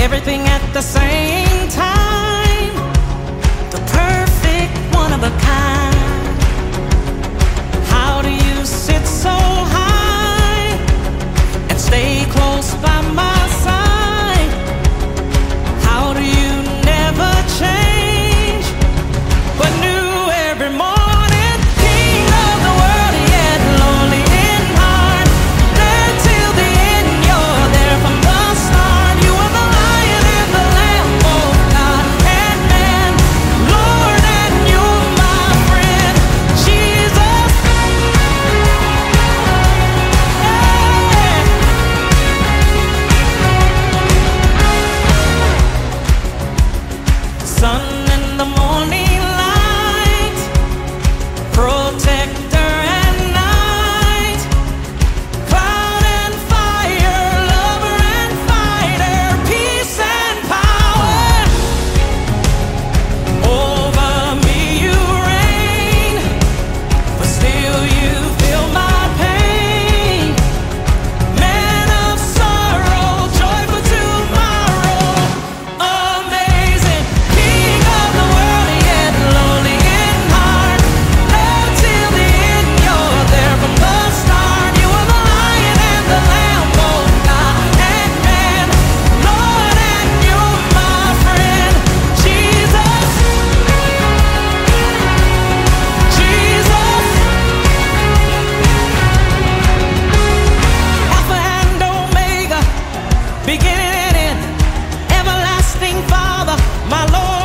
everything at the same time, the perfect one of a kind. How do you sit so high and stay close by my side? How do you never change, but new every morning? King of the world, yet lonely in heart. There till the end, you're there from the start. You are the Lion and the Lamb, both God and man. Lord, and you're my friend, Jesus. Sun in the morning light, protector at night, cloud and fire, lover and fighter, peace and power. Over me you reign, but still you feel my pain. Man of sorrow, joy for tomorrow. Amazing, King of the world, yet lonely in heart. There till the end, you're there from the start. You are the Lion and the Lamb, both God and man. Lord, and you're my friend, Jesus. Jesus. Alpha and Omega, beginning and end, everlasting Father, my Lord.